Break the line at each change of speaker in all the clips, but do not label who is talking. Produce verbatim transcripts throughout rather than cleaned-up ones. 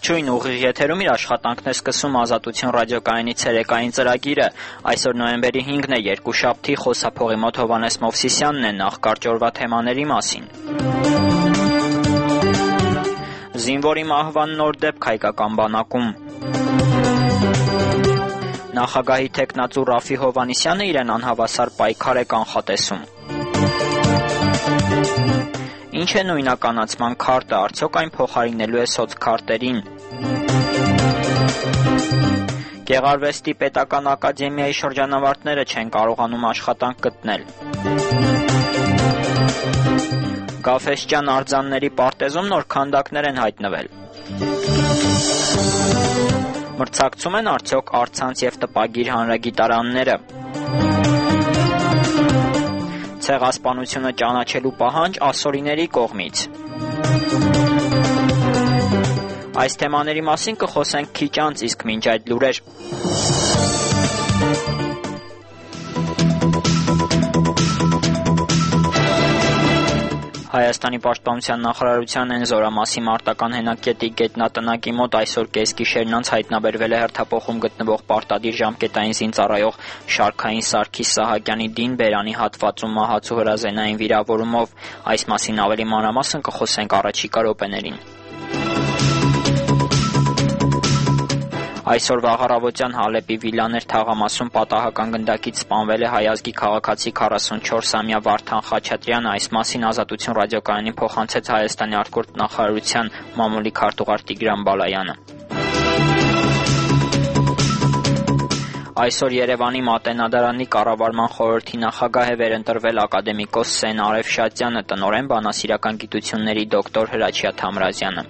Ողջույն, ուղիղ եթերում իր աշխատանքն է սկսում Ազատություն ռադիոկայանի ցերեկային ծրագիրը։ Այսօր նոյեմբերի հինգն է, երկուշաբթի, խոսափողի մոտ Հովհաննես Մովսիսյանն է, նախ կարճ օրվա թեմաների մասին։ Զինվորի մահվան նոր դեպք հայկական բանակում։ Նախագահի թեկնածու Ռաֆի Հովհաննիսյանը իրեն անհավասար պայքար է կանխատեսում։ Ինչ է նույնականացման քարտը, արդյոք այն փոխարինելու է սոցքարտերին։ Գեղարվեստի պետական ակադեմիայի շրջանավարտները չեն կարողանում աշխատանք գտնել։ Գաֆէսճեան արձանների պարտեզում նոր քանդակներ են հայտնվել։ Մրցակցում են արդյոք առցանց և տպագիր հանրագիտարանները։ Ցեղասպանությունը ճանաչելու պահանջ ասորիների կողմից։ Այս թեմաների մասին կխոսենք քիչ անց, իսկ մինչ այդ լուրեր։ Հայաստանի պաշտպանության նախարարության են Զորամասի մարտական հենակետի գետնատնակի մոտ այսօր կեսգիշերն անց հայտնաբերվել է հերթափոխում գտնվող պարտադիր ժամկետային զինծառայող Շարքային Սարգիս Սահակյանի դին բերանի հատվածում մահացու հրազենային վիրավորումով։ Այս մասին ավելի մանրամասն կխոսենք առաջիկա րոպեներին։ Այսօր վաղ առավոտյան Հալեպի Վիլաներ թաղամասում պատահական գնդակից սպանվել է հայ ազգի քաղաքացի քառասունչորսամյա Վարդան Խաչատրյանը։ Այս մասին Ազատություն ռադիոկայանին փոխանցեց Հայաստանի արտգործնախարարության մամուլի քարտուղար Տիգրան Բալայանը։ Այսօր Երևանի Մատենադարանի կառավարման խորհրդի նախագահ է վերընտրվել ակադեմիկոս Սեն Արևշատյանը, տնօրեն բանասիրական գիտությունների դոկտոր Հրաչյա Թամրազյանը։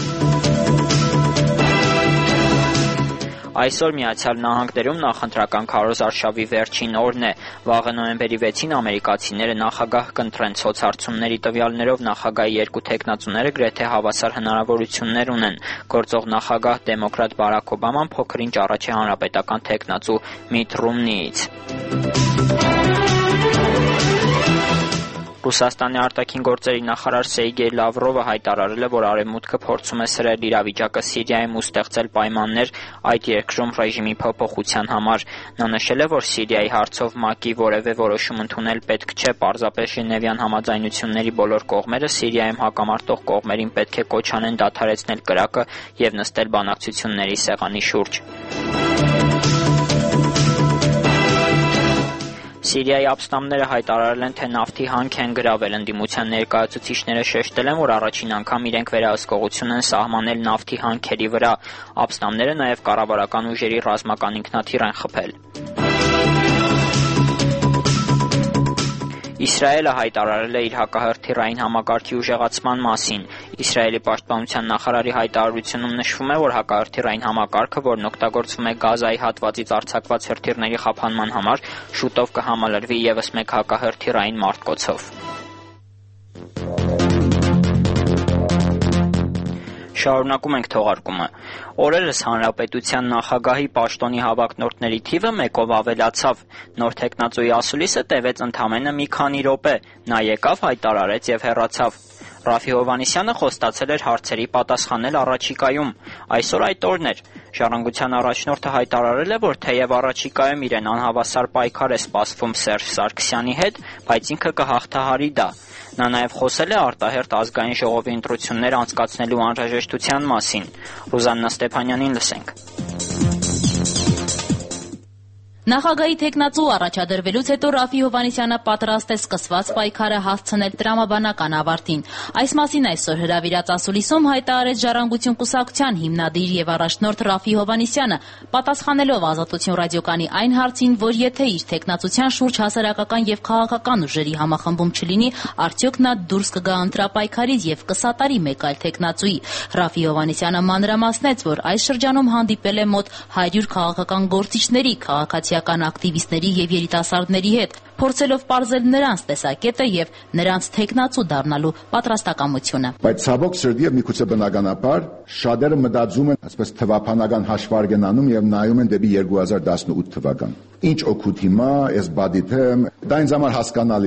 Այսօր Միացյալ Նահանգներում նախընտրական քարոզարշավի վերջին օրն է։ Վաղը նոյեմբերի վեցին ամերիկացիները նախագահ կընտրեն։ Սոցհարցումների տվյալներով նախագահի երկու թեկնածուները գրեթե հավասար հնարավորություններ ունեն։ Գործող նախագահ դեմոկրատ Բարաք Օբաման փոքր-ինչ առաջ է հանրապետական թեկնածու Միթ Ռոմնիից։ Ռուսաստանի արտաքին գործերի նախարար Սերգեյ Լավրովը հայտարարել է, որ Արևմուտքը փորձում է սրել իրավիճակը Սիրիայում ու ստեղծել պայմաններ այդ երկրում ռեժիմի փոփոխության համար։ Նա նշել է, որ Սիրիայի հարցով ՄԱԿ-ի որևէ որոշում ընդունել պետք չէ, պարզապես Ժնևյան համաձայնությունների բոլոր կողմերը Սիրիայում հակամարտող կողմերին պետք է կոչ անեն դադարեցնել կրակը և նստել բանակցությունների սեղանի շուրջ։ Սիրիայի ապստամբները հայտարարել են, թե նավթի հանք են գրավել։ Ընդդիմության ներկայացուցիչները շեշտել են, որ առաջին անգամ իրենք վերահսկողություն են սահմանել նավթի հանքերի վրա։ Ապստամբները նաև կառավարական ուժերի ռազմական ինքնաթիռ են խփել։ Իսրայելը հայտարարել է իր հակահրթիռային համակարգի ուժեղացման մասին։ Իսրայելի պաշտպանության նախարարի հայտարարությունում նշվում է, որ հակահրթիռային համակարգը, որն օգտագործվում է Գազայի հատվածից արձակված հրթիռների խափանման համար, շուտով կհամալրվի ևս մեկ հակահրթիռային մարտկոցով։ Շարունակում ենք թողարկումը։ Օրերս հանրապետության նախագահի պաշտոնի հավակնորդների թիվը մեկով ավելացավ։ Նոր թեկնածուի ասուլիսը տևեց ընդամենը մի քանի րոպե։ Նա եկավ, հայտարարեց և հեռացավ։ Ռաֆի Հովհաննիսյանը խոստացել էր հարցերի պատասխանել առաջիկայում։ Այսօր այդ օրն էր։ Ժառանգության առաջնորդը հայտարարել է, որ թեև առաջիկայում իրեն անհավասար պայքար է սպասվում Սերժ Սարգսյանի հետ, բայց ինքը կհաղթահարի դա։ Նա նաև խոսել է արտահերթ ազգային ժողովի ընտրություններ անցկացնելու անհրաժեշտության մասին։ Ռուզաննա Ստեփանյանին լսենք։
Նախագահի թեկնածու առաջադրվելուց հետո Ռաֆի Հովհաննիսյանը պատրաստ է սկսված պայքարը հասցնել տրամաբանական ավարտին։ Այս մասին այսօր հրավիրած ասուլիսում հայտարարեց Ժառանգություն կուսակցության հիմնադիր և առաջնորդ Ռաֆի Հովհաննիսյանը, պատասխանելով Ազատություն ռադիոկայանի այն հարցին, որ եթե իր թեկնածության շուրջ հասարակական և քաղաքական ուժերի համախմբում չլինի, արդյոք նա դուրս կգա ընտրապայքարից և կսատարի մեկ այլ թեկնածուի։ Ռաֆի Հովհաննիսյանը մանրամասնեց, որ այս շրջանում հանդիպել է մոտ հարյուր քաղաքական գործիչների, քաղաքացիական ակտիվիստների և երիտասարդների հետ, փորձելով պարզել նրանց տեսակետը և նրանց թեկնածու դառնալու պատրաստակամությունը։
Բայց ցավոք սրտի և միգուցե բնականաբար շատերը մտածում են, այսպես թվափանական հաշվարկ են անում և նայում են դեպի երկու հազար տասնութ թվական։ Ինչ օգուտ հիմա, ես բադիթ եմ, դա ինձ համար հասկանալի է,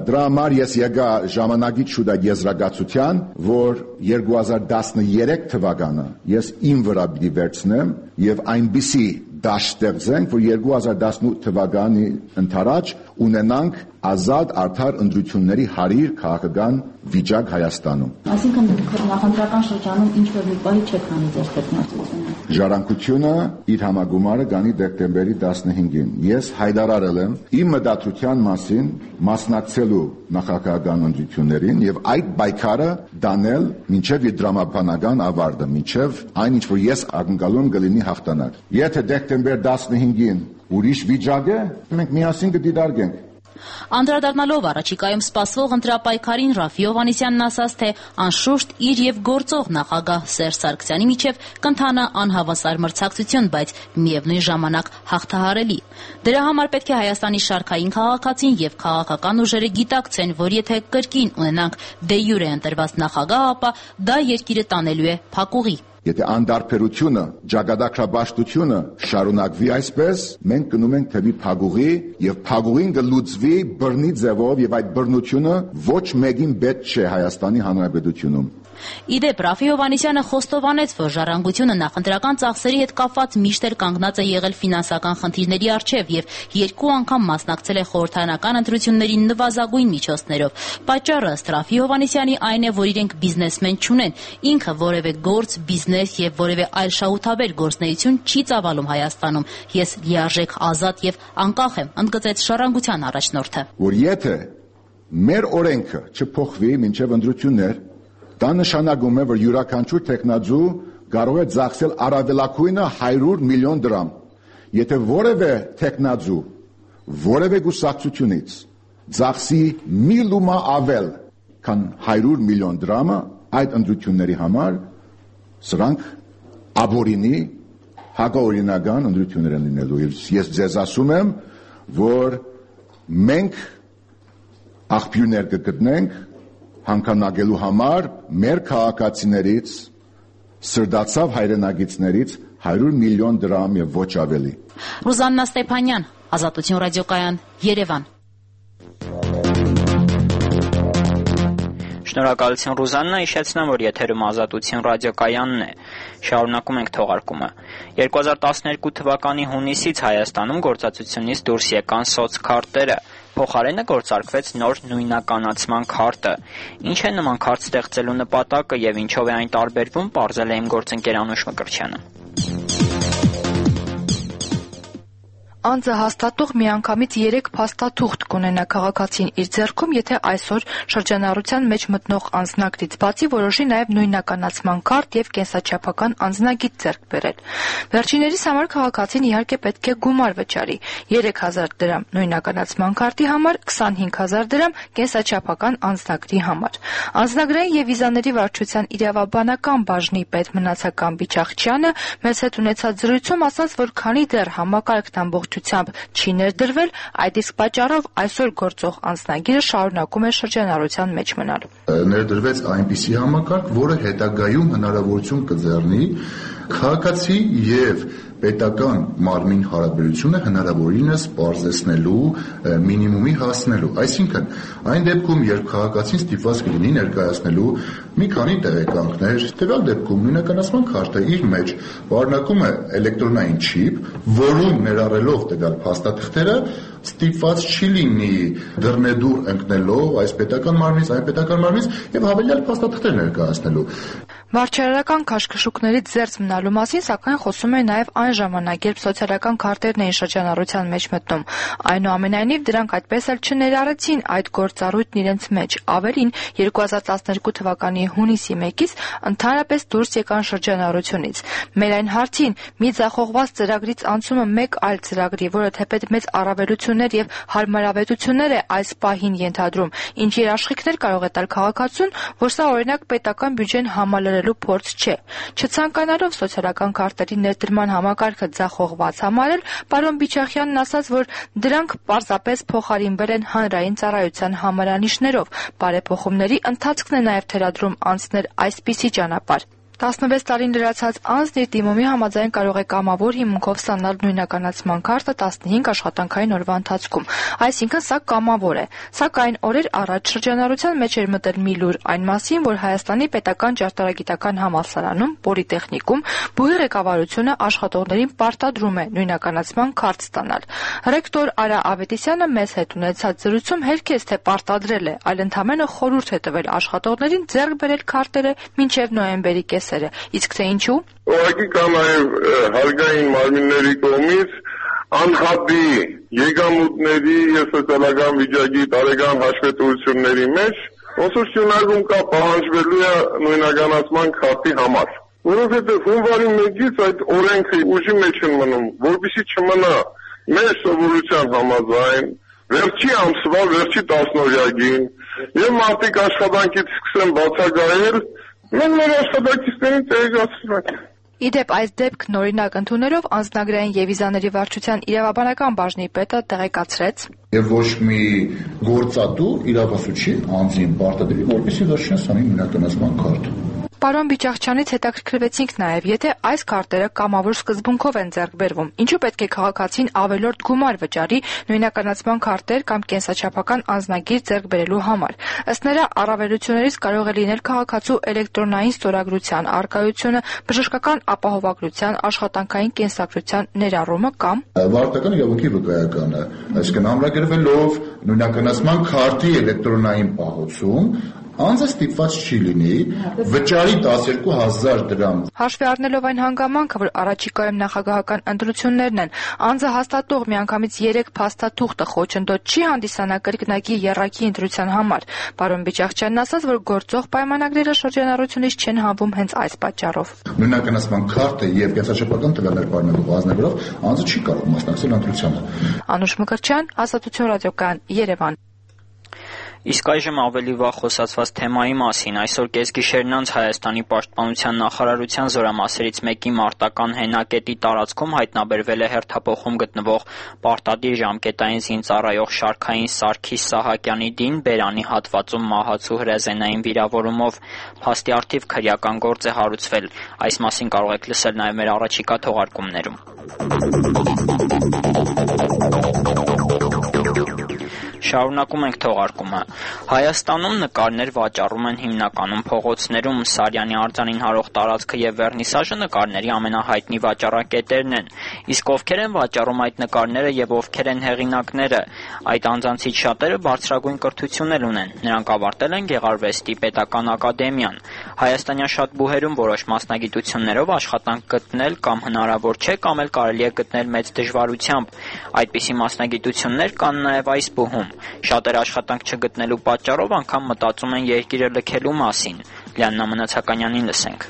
Դրա համար ես եկա ժամանակից շուտ այդ եզրակացության, որ երկու հազար տասներեք թվականը ես իմ վրա պիտի վերցնեմ եւ այնպիսի դաշտ ստեղծենք, որ երկու հազար տասնութ թվականի ընթരാճ ունենանք ազատ արդար ընտրությունների հարյուր քաղաքական վիճակ Հայաստանում։
Այսինքն նախընտրական շրջանում ինչ որ մի պահի չեք հանի ձեր տեխնացությունը։
Ժառանգությունը իր համագումարը գանի դեկտեմբերի տասնհինգին։ Ես հայտարարել եմ իմ մտադրության մասին մասնակցելու նախագահական ընտրություններին եւ այդ պայքարը դանել մինչեւ իր դրամաբանական ավարտը, մինչեւ այն ինչ որ ես ակնկալում կլինի հաղթանակ։ Եթե դեկտեմբեր տասնհինգին ուրիշ վիճակ է, մենք միասին կդիտարկենք։
Անդրադառնալով առաջիկայում սպասվող ընտրապայքարին Ռաֆի Հովհաննիսյանն ասաց, թե անշուշտ իր եւ գործող նախագահ Սերժ Սարգսյանի միջև կընթանա անհավասար մրցակցություն, բայց միևնույն ժամանակ հաղթահարելի։ Դրա համար պետք է Հայաստանի շարքային քաղաքացին եւ քաղաքական ուժերը գիտակցեն, որ եթե կրկին ունենանք դե յուրե ընտրված նախագահ, ապա դա երկիրը տանելու է փակուղի։
Եթե անդարբերությունը, ճակատագրաբաշխությունը շարունակվի այսպես, մենք գնում ենք թեպի փակուղի եւ փակուղին կլուծվի բռնի ձևով եւ այդ բռնությունը ոչ մեկին պետք չէ Հայաստանի Հանրապետությունում։
Իդեպ Ռաֆի Հովհաննիսյանը խոստովանեց, որ Ժառանգությունը նախընտրական ծախսերի հետ կապված միշտ էլ կանգնած է եղել ֆինանսական խնդիրների առջև եւ երկու անգամ մասնակցել է խորհրդարանական ընտրություններին նվազագույն միջոցներով։ Պատճառը ըստ Ռաֆի Հովհաննիսյանի այն է, որ իրենք բիզնեսմեն չունեն, ինքը որևէ գործ, բիզնես եւ որևէ այլ շահութաբեր գործնեություն չի ծավալում Հայաստանում։ Ես լիարժեք, ազատ եւ անկախ եմ, ընդգծեց Ժառանգության առաջնորդը։
Որ եթե մեր օրենքը չփոխվի մինչեւ ընտրություններ, դա նշանակում է, որ յուրաքանչյուր տեխնազու կարող է ծախսել առավելագույնը հարյուր միլիոն դրամ։ Եթե որևէ տեխնազու, որևէ գուսակցությունից ծախսի մի լումա ավել, քան հարյուր միլիոն դրամը այդ ընտրությունների համար, սրանք աբորինի հակաօրինական ընտրություններ են լինելու։ Ես ձեզ ասում եմ, որ մենք աղբյուրներ կգտնենք հանքանագելու համար մեր քաղաքացիներից, սրդացավ հայրենագիցներից հարյուր միլիոն դրամ եւ ոչ ավելի։
Ռուզաննա Ստեփանյան, Ազատություն ռադիոկայան, Երևան։
Շնորհակալություն Ռուզաննա, հիշեցնեմ, որ եթերում Ազատություն ռադիոկայանն է։ Շարունակում ենք թողարկումը։ երկու հազար տասներկու թվականի հունիսից Հայաստանում գործածությունից դուրս եկան սոցքարտերը։ Փոխարենը գործարկվեց նոր նույնականացման քարտը։ Ինչ է նման քարտ ստեղծելու նպատակը եւ ինչով է այն տարբերվում, պարզել է իմ գործընկեր Անուշ Մկրտչյանը։
Անձը հաստատող միանգամից երեք փաստաթուղթ կունենա քաղաքացին իր ձեռքում, եթե այսօր շրջանառության մեջ մտնող անձնագրից բացի որոշի նաև նույնականացման քարտ եւ կենսաչափական անձնագիծ ձեռք բերել։ Վերջիններիս համար քաղաքացին իհարկե պետք է գումար վճարի՝ երեք հազար դրամ նույնականացման քարտի համար, քսանհինգ հազար դրամ կենսաչափական անձնագրի համար։ Անձնագրային եւ վիզաների վարչության իրավաբանական բաժնի պետ Մնացական Բիչախչյանը մեզ հետ ունեցած զրույցում ասաց, որ քանի դեռ համակարգն ամբողջ չի ներդրվել, այդ իսկ պատճառով այսօր գործող անձնագիրը շարունակում է շրջանառության մեջ մնալ։
Ներդրվեց այնպիսի համակարգ, որը հետագայում հնարավորություն կձեռնի քաղաքացի եւ պետական մարմին հարաբերությունը հնարավորինս պարզեցնելու, մինիմումի հասնելու։ Այսինքն, այն դեպքում, երբ քաղաքացին ստիպված կլինի ներկայացնելու մի քանի տեղեկանքներ, տվյալ դեպքում նույնականացման քարտը իր մեջ պարունակում է էլեկտրոնային չիպ, որում ներառելով տվյալ փաստաթղթերը ստիպված չի լինի դռնեդուռ ընկնելով այս պետական մարմնից, այն պետական մարմնից եւ հավելյալ փաստաթղթեր ներկայացնելու։
Վարչարարական քաշքշուկներից զերծ մնալու մասին, սակայն խոսում է նաև այն ժամանակ, երբ սոցիալական քարտերն էին շրջանառության մեջ մտնում։ Այնուամենայնիվ, դրանք այդպես էլ չներառեցին այդ գործառույթն իրենց մեջ։ Ավելին, երկու հազար տասներկու թվականի հունիսի մեկից ընդհանրապես դուրս եկան շրջանառությունից։ Մեր այն հարցին մի ձախողված ծրագրից անցումը մեկ այլ ծրագրի, որը թեպետ մեծ առավելություններ եւ հարմարավետություններ է այս պահին ենթադրում, ինչ երաշխիքներ կարող է տալ քաղաքացուն, որ սա օրինակ պետական բյուջեն համալրելու փորձ չէ։ Չցանկանալով սոցիալական քարտերի ներդրման համակարգը ձախողված համարել, պարոն Բիչախյանն ասաց, որ դրանք պարզապես փոխարինվել են հանրային ծառայության համարանիշներով։ Բարեփոխումների ընթացքն է նաև թելադրում անցնել այսպիսի ճանապարհ։ տասնվեց տարին լրացած անձն իր դիմումի համաձայն կարող է կամավոր հիմունքով ստանալ նույնականացման քարտը տասնհինգ աշխատանքային օրվա ընթացքում, այսինքն սա կամավոր է։ Սակայն օրեր առաջ շրջանառության մեջ էր մտել մի լուր այն մասին, որ Հայաստանի պետական ճարտարագիտական համալսարանում Պոլիտեխնիկում բուհի ղեկավարությունը աշխատողներին պարտադրում է նույնականացման քարտ ստանալ։ Ռեկտոր Արա Ավետիսյանը մեզ հետ ունեցած զրույցում հերքեց, թե պարտադրել է, այլ ընդամենը խորհուրդ է տվել աշխատողներին ձեռք բերել քարտերը մինչև նոյեմբերի կեսերը, իսկ թե ինչու։
Ուղղակի կա նաև հարգային մարմինների կողմից անհատի եկամուտների եւ սոցիալական վիճակի տարեկան հաշվետվությունների մեջ ոնց որ շնորհում կա պահանջվելու է նույնականացման քարտի համար, որովհետեւ հունվարի մեկից այդ օրենքը ուժի մեջ է մնում, որովհետեւ չմնա մեր սովորության համաձայն վերջի ամսվա վերջի տասնօրյակին եւ մարդիկ աշխատանքից սկսեն բացակայել, մենք մեր աշխատակիցներին տեղեկացրել։
Իդեպ այս դեպքն օրինակ ընդունելով անձնագրային եւ վիզաների վարչության իրավաբանական բաժնի պետը տեղեկացրեց.
Եվ ոչ մի գործատու իրավասուչի անձին պարտադրի, որպեսզի վերջինս անի նույնականացման քարտ։
Պարոն Բիճախչյանից հետաքրքրվեցինք նաև, եթե այս քարտերը կամավոր սկզբունքով են ձեռք բերվում, ինչու պետք է քաղաքացին ավելորդ գումար վճարի նույնականացման քարտեր կամ կենսաչափական անձնագիր ձեռք բերելու համար։ Ըստ նրա, առավելություններից կարող է լինել քաղաքացու էլեկտրոնային ստորագրության առկայությունը, բժշկական ապահովագրության, աշխատանքային կենսագրության ներառումը կամ
վարչական իրավունքի վկայականը, այսինքն ամրագրվելով նույնականացման քարտի էլեկտրոնային պահոցում անձը ստիպված չի լինի վճարի տասներկու հազար դրամ։
Հաշվի առնելով այն հանգամանքը, որ առաջիկայում նախագահական ընտրություններն են, անձը հաստատող միանգամից երեք փաստաթուղթը խոչընդոտ չի հանդիսանա կրկնակի եռակի ընտրության համար։ Պարոն Բիճախչյանն ասաց, որ գործող պայմանագրերը շրջանառությունից չեն հանվում հենց այս պատճառով։
Նույնականացման քարտը եւ կենսաչափական տվյալներ պարունակող բազներով անձը չի կարող մասնակցել ընտրությանը։
Անուշ Մկրտչյան, Ազատություն ռադիոկայան, Երևան։
Իսկ այժմ ավելի վաղ խոսացված թեմայի մասին այսօր կեսգիշերն անց Հայաստանի պաշտպանության նախարարության զորամասերից մեկի մարտական հենակետի տարածքում հայտնաբերվել է հերթափոխում գտնվող պարտադիր ժամկետային զինծառայող Շարքային Սարգիս Սահակյանի դին բերանի հատվածում մահացու հրազենային վիրավորումով։ Փաստի առթիվ քրեական գործ է հարուցվել։ Այս մասին կարող եք լսել նաև մեր առաջիկա թողարկումներում։ Շարունակում ենք թողարկումը։ Հայաստանում նկարներ վաճառում են հիմնականում փողոցներում, Սարյանի արձանին հարող տարածքը եւ վերնիսաժը նկարների ամենահայտնի վաճառակետերն են։ Իսկ ովքեր են վաճառում այդ նկարները եւ ովքեր են հեղինակները, այդ անձանցից շատերը բարձրագույն կրթություն ունեն։ Նրանք ավարտել են Գեղարվեստի պետական ակադեմիան։ Հայաստանյան շատ բուհերում որոշ մասնագիտություններով աշխատանք գտնել կամ հնարավոր չէ, կամ էլ կարելի է գտնել մեծ դժվարությամբ։ Այդպիսի մասնագիտություններ կան նաեւ այս բուհում։ Շատեր աշխատանք չգտնելու պատճառով անգամ մտածում են երկիրը լքելու մասին։ Լիաննա Մնացականյանին լսենք։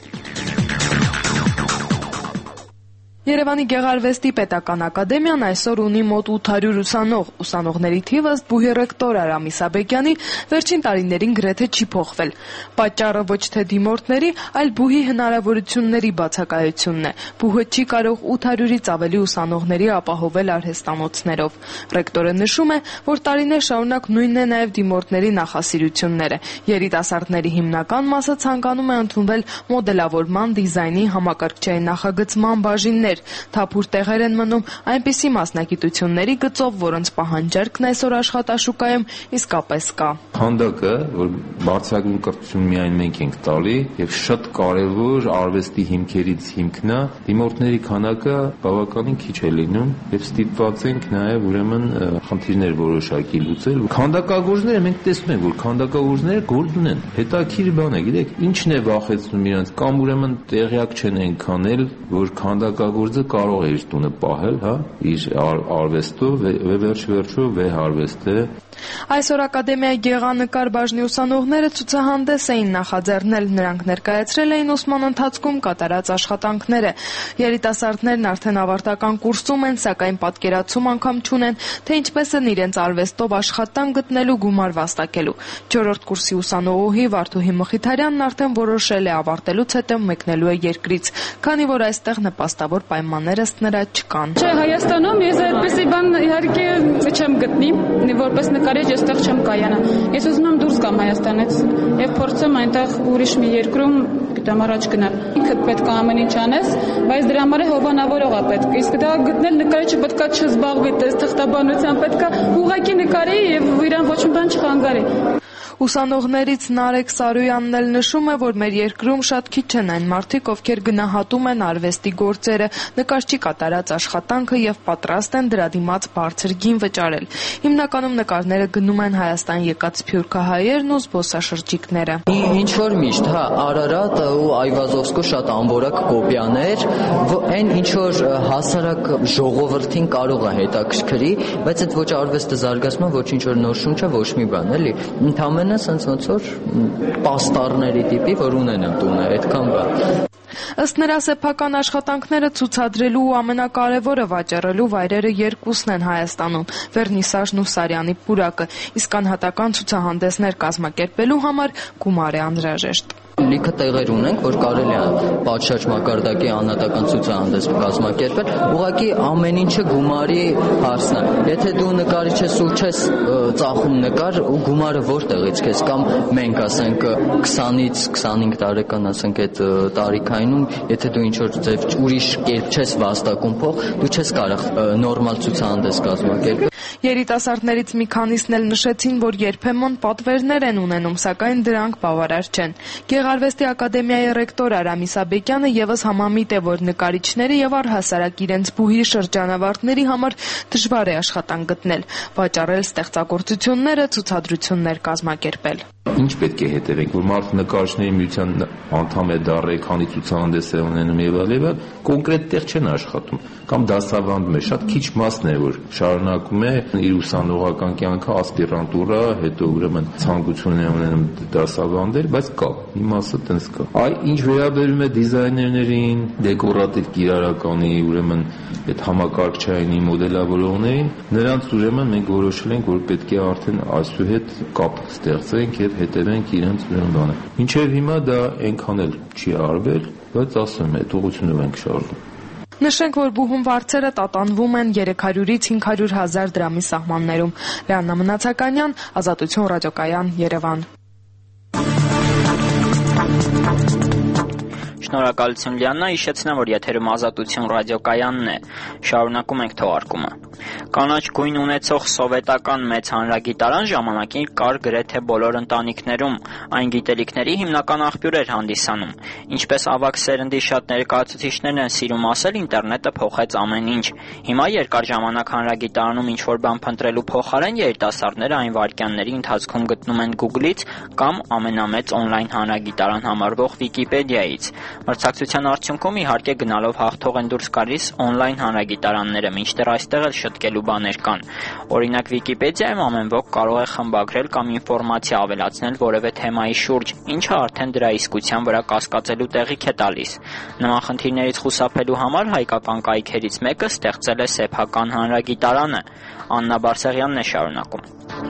Երևանի Գեղարվեստի պետական ակադեմիան այսօր ունի մոտ ութ հարյուր ուսանող։ Ուսանողների թիվը ըստ բուհի ռեկտոր Արամ Իսաբեկյանի վերջին տարիներին գրեթե չի փոխվել։ Պատճառը ոչ թե դիմորդների, այլ բուհի հնարավորությունների բացակայությունն է։ Բուհը չի կարող ութ հարյուրից ավելի ուսանողների ապահովել արհեստանոցներով։ Ռեկտորը նշում է, որ տարիներ շարունակ նույնն է նաև դիմորդների նախասիրությունները։ Երիտասարդների հիմնական մասը ցանկանում է ընդունվել մոդելավորման, դիզայնի, համակարգչային նախագծման բաժիններ։ Թափուր տեղեր են մնում այնպիսի մասնագիտությունների գծով, որոնց պահանջարկն այսօր աշխատաշուկայում իսկապես կա։
Քանդակը, որ բարձրագույն կրթություն միայն մենք ենք տալի եւ շատ կարեւոր արվեստի հիմքերից հիմքն է, դիմորդների քանակը բավականին քիչ է լինում եւ ստիպված ենք նաեւ ուրեմն խնդիրներ որոշակի լուծել։ Քանդակագործները մենք տեսնում ենք, որ քանդակագործները գործ ունեն։ Հետաքրիր բան է, գիտեք, ինչն է վախեցնում իրենց, կամ ուրեմն տեղյակ չեն այնքան էլ, որ քանդակագործը կարող է իր տունը պահել, հա, իր արվեստով, վերջ-վերջով վեհարվեստ է։
Այսօր ակադեմիայի գեղանկար բաժնի ուսանողները ցուցահանդես էին նախաձեռնել, նրանք ներկայացրել էին ուսման ընթացքում կատարած աշխատանքները։ Երիտասարդներն արդեն ավարտական կուրսում են, սակայն պատկերացում անգամ չունեն, թե ինչպես են իրենց արվեստով աշխատանք գտնելու գումար վաստակելու։ Չորրորդ կուրսի ուսանողուհի Վարդուհի Մխիթարյանն արդեն որոշել է ավարտելուց հետո մեկնելու է երկրից, քանի որ այստեղ նպաստավոր պայմաններ ըստ նրա չկան։
Չէ, Հայաստանում ես այդպեսի բան իհարկե չեմ գտնի, որպես նկարիչ այստեղ չեմ կայանա։ Ես ուզում եմ դուրս գամ Հայաստանից եւ փորձեմ այնտեղ ուրիշ մի երկրում գիտեմ առաջ գնալ։ Ինքդ պետք է ամեն ինչ անես, բայց դրա համար հովանավորող է պետք։ Իսկ դա գտնել նկարիչը պետք է չզբաղվի այս թղթաբանությամբ, պետք է ուղղակի նկարի եւ իրան ոչ մի բան չխանգարի։
Ուսանողներից Նարեկ Սարոյանն էլ նշում է, որ մեր երկրում շատ քիչ են այն մարդիկ, ովքեր գնահատում են արվեստի գործերը, նկարչի կատարած աշխատանքը եւ պատրաստ են դրա դիմաց բարձր գին վճարել։ Հիմնականում նկարները գնում են Հայաստան եկած սփյուռքահայերն ու զբոսաշրջիկները։
Ինչ որ միշտ, հա, Արարատը ու Այվազովսկու շատ անորակ կոպիաներ, այն ինչ որ հասարակ ժողովրդին կարող է հետաքրքրի, բայց այդ ոչ արվեստը զարգացնում է, ոչ ինչ որ նոր շունչ է, ոչ մի բան, էլի։ Ընդհանրապես sense ոնց որ պաստառների տիպի, որ ունենան տունը, այդքան բան։
Ըստ նրա սեփական աշխատանքները ցուցադրելու ու ամենակարևորը վաճառելու վայրերը երկուսն են Հայաստանում՝ Վերնիսաժն ու Սարյանի պուրակը, իսկ անհատական ցուցահանդեսներ կազմակերպելու համար գումար է անհրաժեշտ։
Լիքը տեղեր ունենք, որ կարելի է պատշաճ մակարդակի անհատական ցուցահանդես կազմակերպել, ուղղակի ամեն ինչը գումարի հարցն է։ Եթե դու նկարիչ ես ու չես ծախում նկար, ու գումարը որտեղից քեզ կամ մենք ասենք քսանից քսանհինգ տարեկան ասենք այդ տարիքայինում, եթե դու ինչ որ ձև ուրիշ կերպ չես վաստակում փող, դու չես կարող նորմալ ցուցահանդես կազմակերպել։
Երիտասարդներից մի քանիսն էլ նշեցին, որ երբեմն պատվերներ են ունենում, սակայն դրանք բավարար չեն։ Գեղարվեստի ակադեմիայի ռեկտոր Արամ Իսաբեկյանը եւս համամիտ է, որ նկարիչների եւ առհասարակ իրենց բուհի շրջանավարտների համար դժվար է աշխատանք գտնել, վաճառել ստեղծագործությունները, ցուցադրություններ կազմակերպել։
Ինչ պետք է հետևենք, որ մարդ նկարիչների միության անդամ է դառել, քանի ցուցահանդես է ունենում եւ այլն, կոնկրետ տեղ չեն աշխատում կամ դասավանդում է, շատ քիչ մասն է, որ շարունակում է իր ուսանողական կյանքը ասպիրանտուրա, հետո ուրեմն ցանկություն է ունենում դասավանդել, բայց կա, մի մասը տենց կա։ Այ ինչ վերաբերում է դիզայներներին, դեկորատիվ կիրառականի, ուրեմն այդ համակարգչային մոդելավորողներին, նրանց ուրեմն մենք որոշել ենք, որ պետք է արդեն այսուհետ կապ ստեղծենք եւ հետևենք իրենց ուրեմն բանը։ Մինչեւ հիմա դա այնքան էլ չի արվել, բայց ասում եմ, այդ ուղղությունով ենք շարժվում։
Նշենք, որ բուհում վարձերը տատանվում են երեք հարյուրից հինգ հարյուր հազար դրամի սահմաններում։ Լիաննա Մնացականյան, Ազատություն ռադիոկայան, Երևան։
Շնորհակալություն Լիաննա, հիշեցնեմ, որ եթերում Ազատություն ռադիոկայանն է։ Շարունակում ենք թողարկումը։ Կանաչ գույն ունեցող սովետական մեծ հանրագիտարան ժամանակին կար գրեթե բոլոր ընտանիքներում, այն գիտելիքների հիմնական աղբյուր էր հանդիսանում։ Ինչպես ավագ սերնդի շատ ներկայացուցիչներն են սիրում ասել, ինտերնետը փոխեց ամեն ինչ։ Հիմա երկար ժամանակ հանրագիտարանում ինչ-որ բան փնտրելու փոխարեն երիտասարդները այն վայրկյանների ընթացքում գտնում են Google-ից կամ ամենամեծ օնլայն հանրագիտարան համարվող Վիկիպեդիայից։ Մրցակցության արդյունքում իհարկե գնալով հաղթող են դուրս գալիս օնլայն հանրագիտարանները, մինչդեռ այստեղ էլ շտկելու բաներ կան։ Օրինակ Վիկիպեդիայում ամեն ոք կարող է խմբագրել կամ ինֆորմացիա ավելացնել որևէ թեմայի շուրջ, ինչը արդեն դրա իսկության վրա կասկածելու տեղիք է տալիս։ Նման խնդիրներից խուսափելու համար հայկական կայքերից մեկը ստեղծել է սեփական հանրագիտարանը։ Աննա Բարսեղյանն է շարունակում։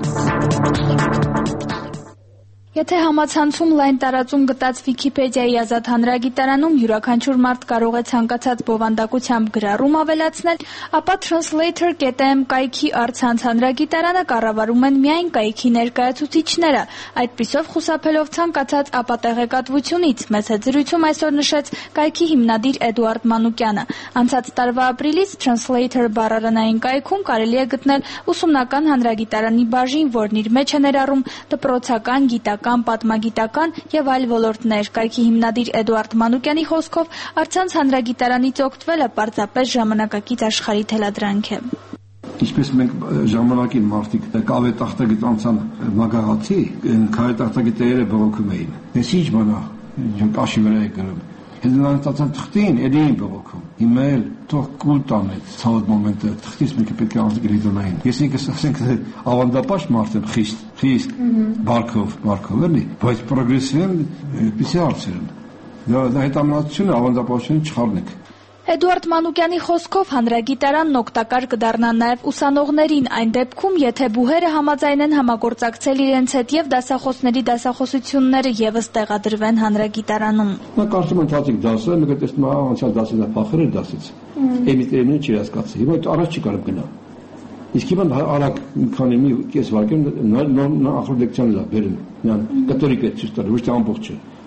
Եթե համացանցում լայն տարածում գտած Վիկիպեդիայի ազատ հանրագիտարանում յուրաքանչյուր մարդ կարող է ցանկացած բովանդակությամբ գրառում ավելացնել, ապա Translator կետ էմ կայքի առցանց հանրագիտարանը կառավարում են միայն կայքի ներկայացուցիչները, այդպիսով խուսափելով ցանկացած ապատեղեկատվությունից, մեծ զրույցում այսօր նշեց կայքի հիմնադիր Էդուարդ Մանուկյանը։ Անցած տարվա ապրիլից Translator բառարանային կայքում կարելի է գտնել ուսումնական հանրագիտարանի բաժին, որն իր մեջ է ներառում դպրոցական, գիտական, պատմագիտական եւ այլ ոլորտներ։ Կայքի հիմնադիր Էդուարդ Մանուկյանի խոսքով առցանց հանրագիտարանից օգտվելը պարզապես ժամանակակից աշխարհի թելադրանք է։
Ինչպես մենք ժամանակին մարդիկ կավե տախտագիտ անցան մագաղացի, քարե տախտագիտերը բողոքում էին։ Դες ինչ բանա, աշի վրա է գրում։ Հետո նրանք ստացան թղթին, էլի էին բողոքում։ Հիմա էլ թող կուլ տան այդ ցավոտ մոմենտը, թղթից մեկը պետք է անցնի դոնային։ Ես ինքս ասենք ավանդապաշտ մարդ եմ, խիստ, խիստ, բարգով, բարգով էլի, բայց պրոգրեսիվ պիսի հարցեր են։ Դա դա հետամնացությունը ավանդապաշտությունը չխառնեք։
Էդուարդ Մանուկյանի խոսքով հանրագիտարանն օգտակար կդառնա նաև ուսանողներին, այն դեպքում, եթե բուհերը համաձայնեն համագործակցել իրենց հետ եւ դասախոսների դասախոսությունները եւս տեղադրվեն հանրագիտարանում։
Նա կարծում եմ թացիկ դասը, մենք տեսնում ենք անցյալ դասի դա փախրել դասից։ Էմիտերին չի հասկացի։ Հիմա առաջ չի կարող գնալ։ Իսկ հիմա արագ մի քանի մի կես վայրկյան նոր ախր լեկցիան լա բերեն։ Նա կաթոլիկ է ցույց տալու, ոչ թե ամբողջը։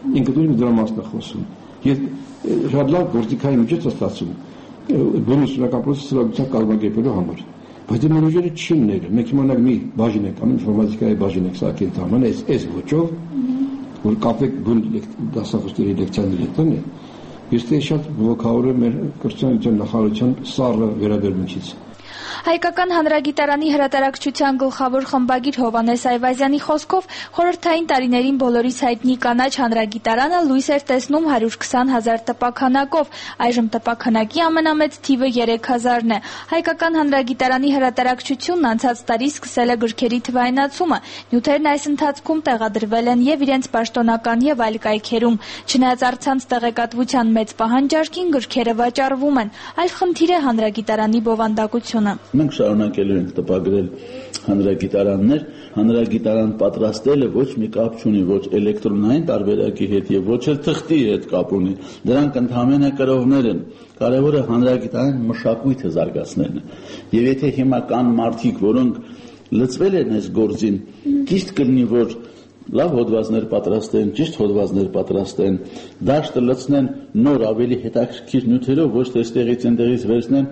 ինքը դուրս դրա մասն է խոսում։ Եվ շատ լավ գործիքային միջոց է ստացվում բոնուս ռակապրոցեսը լավության կազմակերպելու համար։ Բայց դե մեր ուժերը չի ները։ Մենք իմանանք մի բաժին ենք անում, ինֆորմատիկայի բաժին ենք սարքել տաման, այս այս ոճով, որ կապեք բուն դասախոսների լեկցիաների հետ է։ Ես թե շատ ողջավոր եմ մեր կրթության նախարարության սառը վերաբերմունքից։
Հայկական հանրագիտարանի հրատարակչության գլխավոր խմբագիր Հովհաննես Այվազյանի խոսքով խորհրդային տարիներին բոլորիս հայտնի կանաչ հանրագիտարանը լույս էր տեսնում հարյուր քսան հազար տպաքանակով, այժմ տպաքանակի ամենամեծ թիվը երեք հազարն է։ Հայկական հանրագիտարանի հրատարակչությունն անցած տարի սկսել է գրքերի թվայնացումը, նյութերն այս ընթացքում տեղադրվել են եւ իրենց պաշտոնական եւ այլ կայքերում։ Չնայած առցանց տեղեկատվության մեծ պահանջարկին գրքերը վաճառվում են, այլ խնդիր է հանրագիտարանի բովանդակությունը։
Մենք շարունակելու ենք տպագրել հանրագիտարաններ, հանրագիտարան պատրաստելը ոչ մի կապ չունի ոչ էլեկտրոնային տարբերակի հետ եւ ոչ էլ թղթի հետ կապ ունի։ Դրանք ընդհանրապես կրողներ են։ Կարևորը հանրագիտարան մշակույթը զարգացնելն է։ Եվ եթե հիմա կան մարդիկ, որոնք լծվել են այս գործին, ճիշտ կլինի, որ լավ հոդվածներ պատրաստեն, ճիշտ հոդվածներ պատրաստեն, դաշտը լցնեն նոր ավելի հետաքրքիր նյութերով, ոչ թե այստեղից այնտեղից վերցնեն,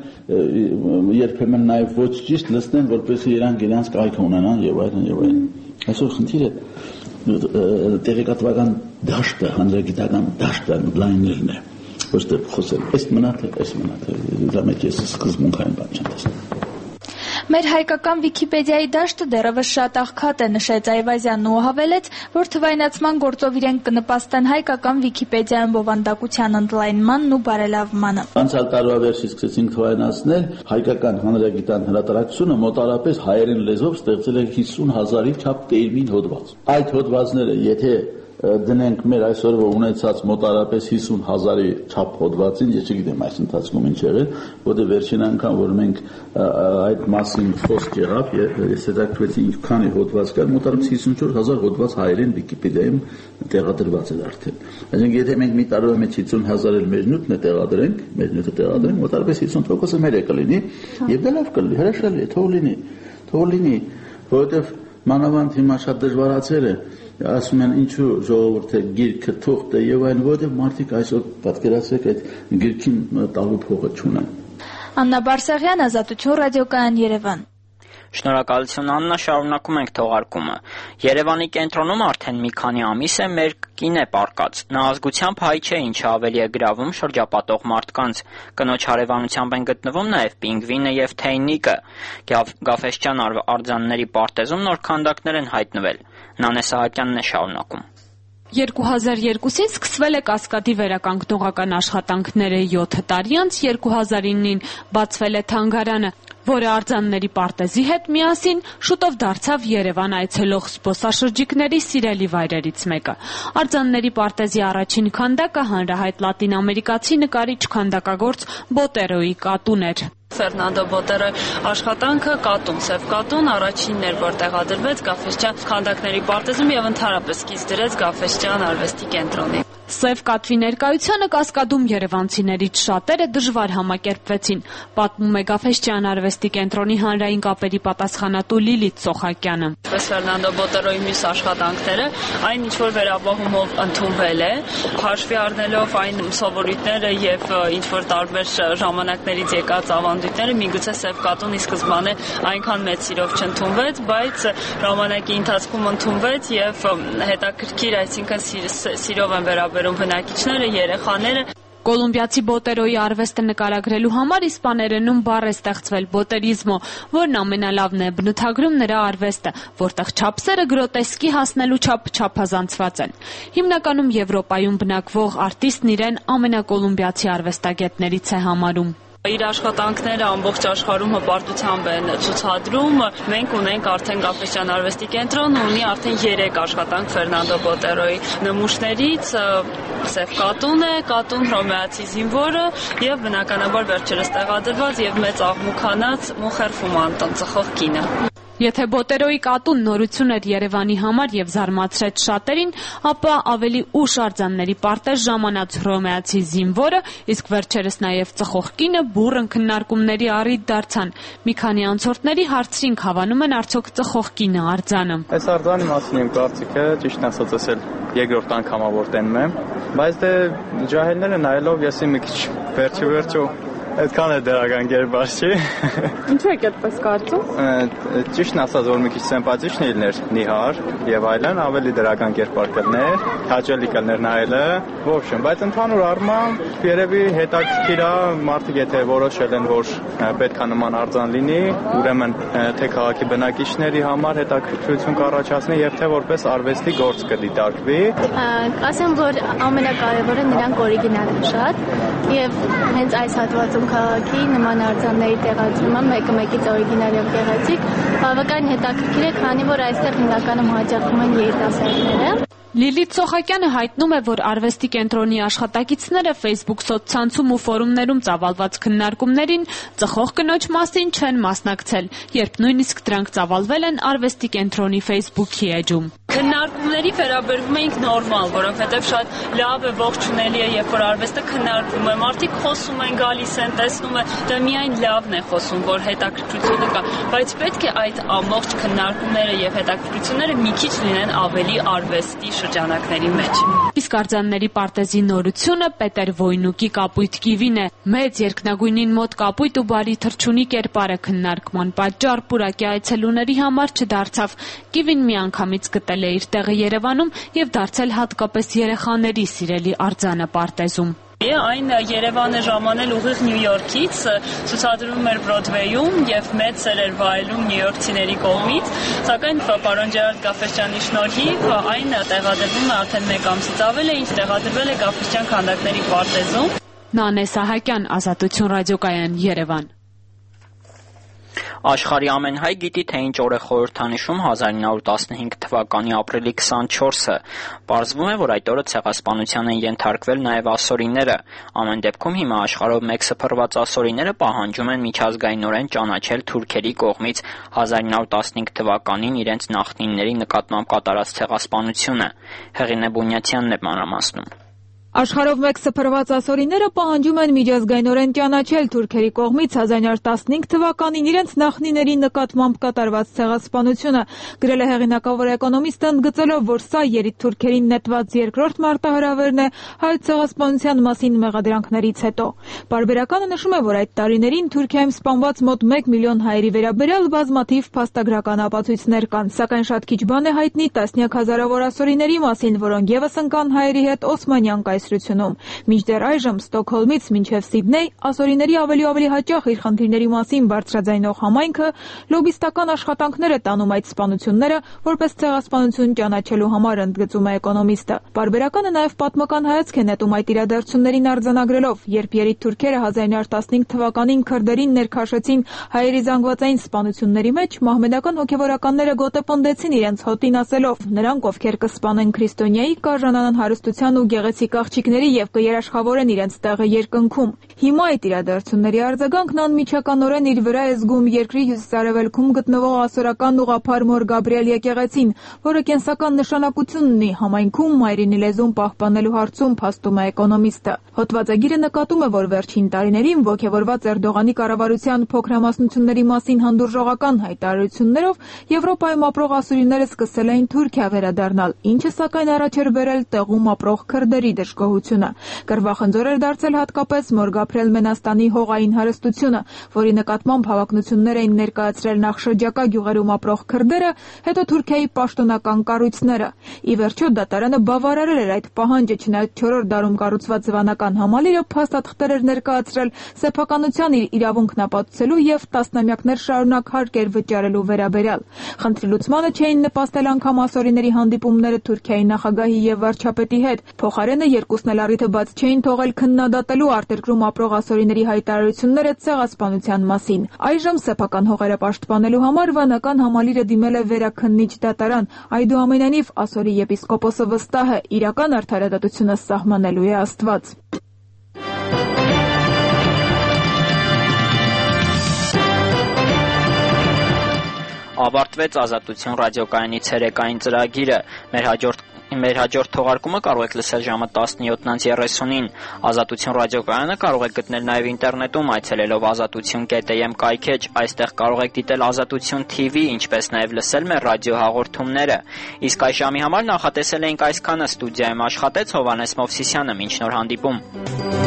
երբեմն նաև ոչ ճիշտ լցնեն, որպեսզի իրանք իրանց կայքը ունենան եւ այլն եւ այլն։ Այսօր խնդիրը տեղեկատվական դաշտը, հանրագիտական դաշտը լայնելն է, ոչ թե խոսել։ Այս մնաքը, այս մնաքը, դա մեծ է սկզբունքային բան չեմ տեսնում։
Մեր հայկական Վիքիպեդիայի դաշտը դեռևս շատ աղքատ է, նշեց Այվազյանն ու հավելեց, որ թվայնացման գործով իրենք կնպաստեն հայկական Վիքիպեդիայում բովանդակության ընդլայնմանն ու բարելավմանը։
Անցյալ տարվա վերջից սկսեցինք թվայնացնել, հայկական հանրագիտան հրատարակությունը մոտարապես հայերեն լեզվով ստեղծել է հիսուն հազարի չափ տերմին հոդված։ Այդ հոդվածները, եթե դնենք մեր այսօրվա ունեցած մոտարապես հիսուն հազարի չափ հոդվածին, ես չգիտեմ այս ընթացքում ինչ եղել, որտեղ վերջին անգամ որ մենք այդ մասին խոսք եղավ, ես հետաքրքրվեցի ինչքանի հոդված կար, մոտարապես հիսուն չորս հազար հոդված հայերեն Վիկիպեդիայում տեղադրված է արդեն։ Այսինքն եթե մենք մի տարվա մեջ հիսուն հազար էլ մեր նյութն է տեղադրենք, մեր նյութը տեղադրենք, մոտարապես հիսուն տոկոսը մեր է կլինի, եւ դա լավ կլինի, հրաշալի է, թող լինի, թող լինի, որովհետեւ մանավանդ հիմա շատ դժվարացել է, ասում են ինչու ժողովուրդը գիրքը թուղթը եւ այն, որովհետեւ մարդիկ այսօր պատկերացրեք այդ գիրքին տալու փողը չունեն։
Աննա Բարսեղյան, Ազատություն, ռադիոկայան, Երևան։
Շնորհակալություն Աննա, շարունակում ենք թողարկումը։ Երևանի կենտրոնում արդեն մի քանի ամիս է մեր կին է պառկած։ Նա ազգությամբ հայ չէ, ինչը ավելի է գրավում շրջապատող մարդկանց։ Կնոջ հարևանությամբ են գտնվում նաև պինգվինը եւ թեյնիկը։ Գաֆեսճյան արձանների պարտեզում նոր քանդակներ են հայտնվել։ Նանե Սահակյանն է շարունակում։
երկու հազար երկուսին սկսվել է Կասկադի վերականգնողական աշխատանքները յոթ տարի անց, երկու հազար իննին բացվել է թանգարանը, որը արձանների պարտեզի հետ միասին շուտով դարձավ Երևան այցելող զբոսաշրջիկների սիրելի վայրերից մեկը։ Արձանների պարտեզի առաջին քանդակը հանրահայտ լատինամերիկացի նկարիչ քանդակագործ Բոտերոյի կատուն էր։
Ֆերնանդո Բոտերոյի աշխատանքը կատուն, սև կատուն առաջինն էր, որ տեղադրվեց Գաֆեսճյան քանդակների պարտեզում եւ ընդհանրապես սկիզբ դրեց Գաֆեսճյան արվեստի կենտրոնի։
Սև կատվի ներկայությանը Կասկադում երևանցիներից շատերը դժվար համակերպվեցին, պատմում է Գաֆեսճյան արվեստի կենտրոնի հանրային կապերի պատասխանատու Լիլիթ Սոխակյանը։
Պես Ֆերնանդո Բոտերոյի մյուս աշխատանքները, այն ինչ որ վերապահումով ընդունվել է, հաշվի առնելով այն սովորույթները եւ ինչ որ տարբեր ժամանակներից եկած ավանդույթները, միգուցե Սև կատուն ի սկզբանե այնքան մեծ սիրով չընդունվեց, բայց ժամանակի ընթացքում ընդունվեց եւ հետաքրքիր, այսինքն սիրով են վերաբերում բնակիչները, երեխաները։
Կոլումբիացի Բոտերոյի արվեստը նկարագրելու համար իսպաներենում բառ է ստեղծվել բոտերիզմո, որն ամենալավն է բնութագրում նրա արվեստը, որտեղ չափսերը գրոտեսկի հասնելու չափ չափազանցված են։ Հիմնականում Եվրոպայում բնակվող արտիստն իրեն ամենակոլումբիացի արվեստագետներից է համարում։
Իր աշխատանքները ամբողջ աշխարհում հպարտությամբ են ցուցադրում։ Մենք ունենք արդեն Գաֆեսճյան արվեստի կենտրոնը ունի արդեն երեք աշխատանք Ֆերնանդո Բոտերոյի նմուշներից, Սև կատուն է, կատուն հռոմեացի զինվորը եւ բնականաբար վերջերս տեղադրված եւ մեծ աղմուկ հանած Մուխեր Ֆումանտոն ծխող կինը։
Եթե Բոտերոյի կատուն նորություն էր Երևանի համար եւ զարմացրեց շատերին, ապա ավելի ուշ արձանների պարտեզ ժամանած հռոմեացի զինվորը, իսկ վերջերս նաեւ ծխող կինը բուռն քննարկումների առիթ դարձան։ Մի քանի անցորդների հարցրինք հավանում են արդյոք ծխող կինը արձանը։
Այս արձանի մասին իմ կարծիքը ճիշտն ասած ասել երկրորդ անգամ ավորտենում եմ, բայց դե ջահելները նայելով եսի մի քիչ վերջի վերջո այդքան է դրական կերպար չի։
Ինչու եք այդպես կարծում։
Ճիշտն ասած որ մի քիչ սիմպաթիչն լիներ Նիհար եւ այլն ավելի դրական կերպար կլներ, հաճելի կլներ նայելը, в общем, բայց ընդհանուր առմամբ երևի հետաքրքիր է մարդիկ եթե որոշել են որ պետքա նման արձան լինի, ուրեմն թե քաղաքի բնակիչների համար հետաքրքրություն կառաջացնի եւ թե որպես արվեստի գործ կդիտարկվի։
Ասեմ որ ամենակարևորը նրանք օրիգինալ են շատ եւ հենց այս հատվածում քաղաքի նման արձանների տեղադրումը մեկը մեկից օրիգինալ եւ գեղեցիկ բավական հետաքրքիր է, քանի որ այստեղ հիմնականում հաճախում են երիտասարդները։
Լիլիթ Սոխակյանը հայտնում է, որ արվեստի կենտրոնի աշխատակիցները Facebook սոցցանցում ու ֆորումներում ծավալված քննարկումներին ծխող կնոջ մասին չեն մասնակցել, երբ նույնիսկ դրանք ծավալվել են արվեստի կենտրոնի Facebook-ի էջում։
Քննարկումների վերաբերվում ենք նորմալ, որովհետև շատ լավ է, ողջունելի է, երբ որ արվեստը քննարկվում է, մարդիկ խոսում են, գալիս են, տեսնում են, դա միայն լավն է խոսում, որ հետաքրքրությունը կա, բայց պետք է այդ ամբողջ քննարկումները եւ հետաքրքրությունները մի քիչ լինեն ավելի արվեստի շրջանակների մեջ։
Իսկ արձանների պարտեզի նորությունը Պետեր Վոյնուկի կապույտ կիվին է։ Մեծ երկնագույնին մոտ կապույտ ու բարի թռչունի կերպարը քննարկման պատճառ պուրակի այցելուների համար չդարձավ։ Կիվին միանգամից գտել է իր տեղը Երևանում եւ դարձել հատկապես երեխաների սիրելի արձանը պարտեզում։
Այն Երևանը ժամանել ուղիղ Նյու Յորքից, ցուցադրվում էր Բրոդվեյում եւ մեծ սեր էր վայելում նյույորքցիների կողմից, սակայն պարոն Ջերարդ Գաֆէսճյանի շնորհիվ այն տեղադրվում է արդեն մեկ ամսից ավել է, ինչ տեղադրվել է Գաֆէսճյան քանդակների պարտեզում։
Նանե Սահակյան, Ազատություն ռադիոկայան, Երևան։
Աշխարհի ամեն հայ գիտի, թե ինչ օր է խորհրդանիշում հազար նույն հարյուր տասնհինգ թվականի ապրիլի քսանչորսը։ Պարզվում է, որ այդ օրը ցեղասպանության են ենթարկվել նաև ասորիները։ Ամեն դեպքում հիմա աշխարհով մեկ սփռված ասորիները պահանջում են միջազգայինորեն ճանաչել թուրքերի կողմից հազար նույն հարյուր տասնհինգ թվականին իրենց նախնիների նկատմամբ կատարած ցեղասպանությունը։ Հեղինե Բունյացյանն է մանրամասնում։
Աշխարհով մեկ սփռված ասորիները պահանջում են միջազգայինորեն ճանաչել թուրքերի կողմից հազար նույն հարյուր տասնհինգ թվականին իրենց նախնիների նկատմամբ կատարված ցեղասպանությունը, գրել է հեղինակավոր էկոնոմիստը, ընդգծելով, որ սա երիտ թուրքերին նետված երկրորդ մարտահրավերն է հայ ցեղասպանության մասին մեղադրանքներից հետո։ Պարբերականը նշում է, որ այդ տարիներին Թուրքիայում սպանված մոտ մեկ միլիոն հայերի վերաբերյալ բազմաթիվ փաստագրական ապացույցներ կան, սակայն շատ քիչ բան է հայտնի տասնյակ հազարավոր ասորիների մասին, որոնք եւս ընկան հայերի հետ օսմանյան կայսրությունում։ Մինչդեռ այժմ Ստոկհոլմից մինչև Սիդնեյ ասորիների ավելի ու ավելի հաճախ իր խնդիրների մասին բարձրաձայնող համայնքը լոբիստական աշխատանքներ է տանում այդ սպանությունները որպես ցեղասպանություն ճանաչելու համար, ընդգծում է էկոնոմիստը։ Պարբերականը նաև պատմական հայացք է նետում այդ իրադարձություններին արձանագրելով, երբ երիտ թուրքերը հազար նույն հարյուր տասնհինգ թվականին քրդերին ներքաշեցին հայերի զանգվածային սպանությունների մեջ, մահմեդական հոգևորականները գոտեպնդեցին իրենց հոտին ասելով. նրանք, ովքեր կսպանեն քրիստոնյայի, կարժանանան հարստության ու գեղեցիկ աղջիկների եւ կերաշխավորեն իրենց տեղը երկնքում։ Հիմա այդ իրադարձությունների արձագանքն անմիջականորեն իր վրա է զգում երկրի հյուսիսարևելքում գտնվող ասորական ուղղափառ Մոր Գաբրիել եկեղեցին, որը կենսական նշանակություն ունի համայնքում մայրենի լեզուն պահպանելու հարցում, փաստում է էկոնոմիստը։ Հոդվածագիրը նկատում է, որ վերջին տարիներին ոգևորված Էրդողանի կառավարության փոքրամասնությունների մասին հանդուրժողական հայտարարություններով Եվրոպայում ապրող ասորիները սկսել էին Թուրքիա վերադառնալ, ինչը սակայն առաջ էր բերել տեղում ապրող քրդերի դժգոհությունը։ Կռվախնձոր էր դարձել հատկապես Մոր Գաբրիել Մենաստանի հողային հարստությունը, որի նկատմամբ հավակնություններ էին ներկայացրել նախ շրջակա գյուղերում ապրող քրդերը, հետո Թուրքիայի պաշտոնական կառույցները։ Ի վերջո դատարանը բավարարել էր այդ պահանջը, չնայած չորրորդ դարում կառուցված Զվանական համալիրը փաստաթղթեր էր ներկայացրել սեփականության իր իրավունքն ապացուցելու եւ տասնամյակներ շարունակ հարկ էր վճարելու վերաբերյալ։ Խնդրի լուծմանը չէին նպաստել անգամ ասորիների հանդիպումները Թուրքիայի նախագահի եւ վարչապետի հետ։ Փոխարենը երկուսն էլ առիթը բաց չէին թողել քննադատելու արտերկրում ապրող ասորիների հայտարարությունները ցեղասպանության մասին։ Այժմ սեփական հողերը պաշտպանելու համար Վանական համալիրը դիմել է վերաքննիչ դատարան։ Այդուամենայնիվ ասորի եպիսկոպոսը վստահ է, իրական արդարադատությունը սահմանելու է Աստված։
ավարտվեց Ազատություն ռադիոկայանի ցերեկային ծրագիրը։ Մեր հաջորդ Մեր հաջորդ թողարկումը կարող եք լսել ժամը տասնյոթ երեսունին։ Ազատություն ռադիոկայանը կարող եք գտնել նաև ինտերնետում այցելելով ազատություն կետ am կայքեջ։ Այստեղ կարող եք դիտել Ազատություն թի վի, ինչպես նաև լսել մեր ռադիոհաղորդումները։ Իսկ այս ժամի համար նախատեսել էինք այսքանը։ Ստուդիայում աշխատեց Հովհաննես Մովսիսյանը։ Մինչ նոր հանդիպում։